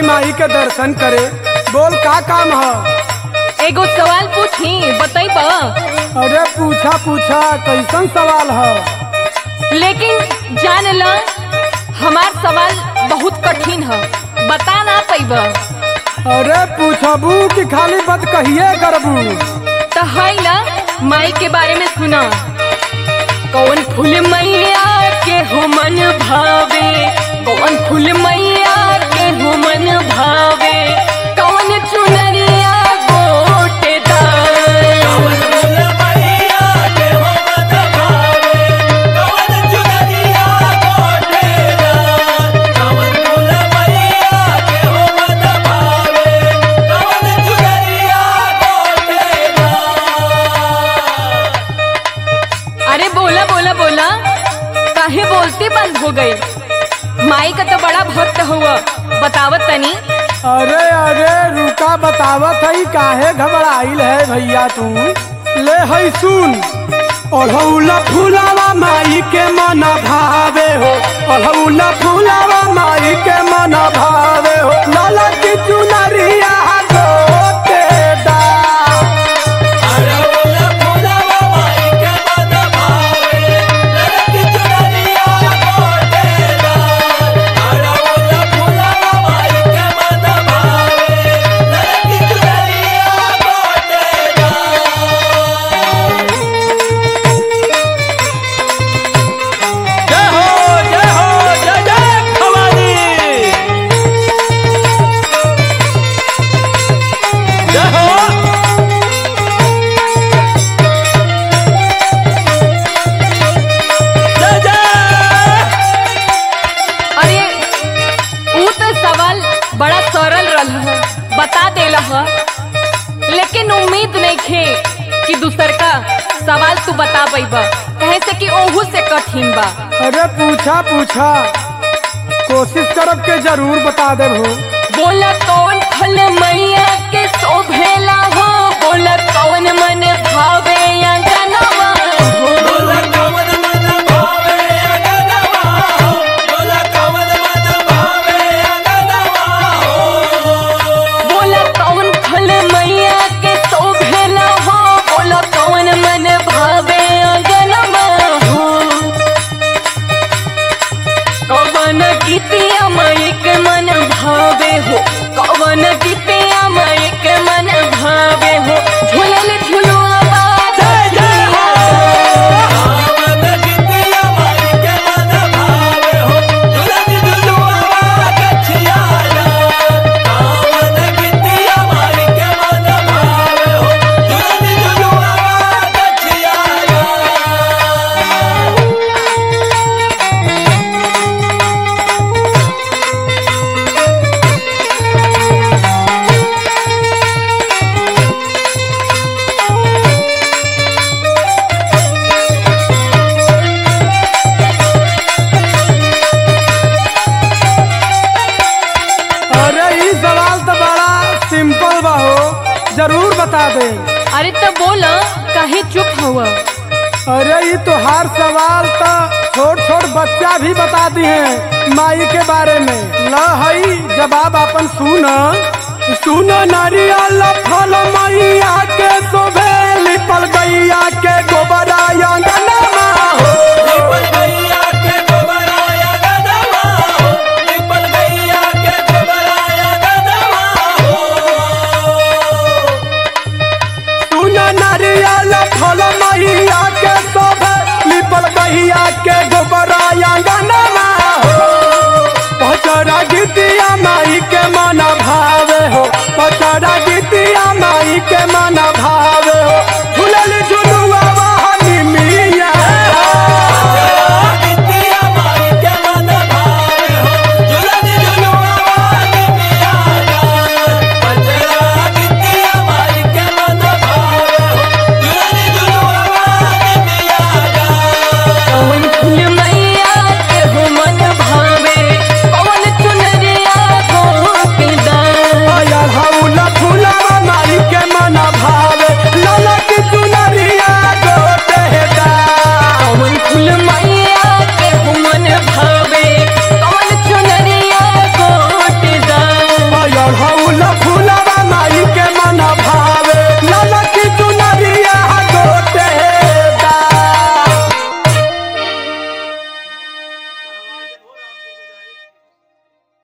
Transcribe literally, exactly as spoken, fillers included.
माई के दर्शन करे। बोल का काम है? एगो सवाल पूछी बताई बा। अरे पूछा पूछा, कैसन सवाल है? लेकिन जान ला हमार सवाल बहुत कठिन है, बता ना पैबा। अरे पूछबू कि खाली बात कहिए करबू? तो है ना, माई के बारे में सुना। कौन फूल मैया के हो मन भावे, कौन फूल मैया के हो मन भावे, कौन चुनरिया बोलती बंद हो गई। माई का तो बड़ा भक्त हुआ, बतावत तनी। अरे अरे रुका, बतावत है। काहे घबराइल है भैया तू? ले है सुन। ओढ़ौला फूलावा माई के मन भावे हो, ओढ़ौला फूलावा माई के मन भावे हो, लाला की चुनरिया बता देला है, लेकिन उम्मीद नहीं थे कि दूसर का सवाल तू बता पैबा, कहे से कि ओहू से कठिन बा। अरे पूछा पूछा, कोशिश करब के जरूर बता दे हो। बोला कौन फल मैया के शोभेला हो, बोला कौन मन भावे अंगनवा हो, बोला कौन मन भावे अंगनवा हो, बोला कौन मन भावे अंगनवा हो, बोला कौन फल मैया के शोभेला हो, बोला कौन मन भावे अंगनवा हो, कौन गीतिया माई के मन भावे हो, कौन गीतिया माई के मन भावे हो, झूलल झुलुआ जय जय हो, कौन गीतिया माई के मन भावे हो, झूलल झुलुआ गछियाला, कौन गीतिया माई के मन भावे हो, झूलल झुलुआ गछियाला। जरूर बता दे। अरे तो बोला, काहे चुप हुआ? अरे ये तो हर सवाल तो छोट छोट बच्चा भी बता दी है माई के बारे में। ला हई जवाब अपन सुन सुन। नारियल फल मैया के शोभे, लिपल गैया के गोबरा अंगनमा हो, लिपल गैया के गोबरा अंगनमा हो, लिपल गैया के गोबरा अंगनमा हो। सुन नारियल फल मैया के शोभे, लिपल गैया के गोबरा अंगनमा हो, पचरा गीतिया माई के मन भावे हो, पचरा गीतिया माई के मन भावे हो, झूलल झुलुआ वाहनी मिया, गीतिया माई के मन भावे हो, झूलल झुलुआ वाहनी मिया, पचरा गीतिया माई के मन भावे हो, झूलल झुलुआ वाहनी मिया। कौन फूल मैया के हो मन भावे, कौन चुनरिया गोपीदार, आया हौला फूलावा माई के मन भावे, लाला की चुनरिया गोटेदार, कौन फूल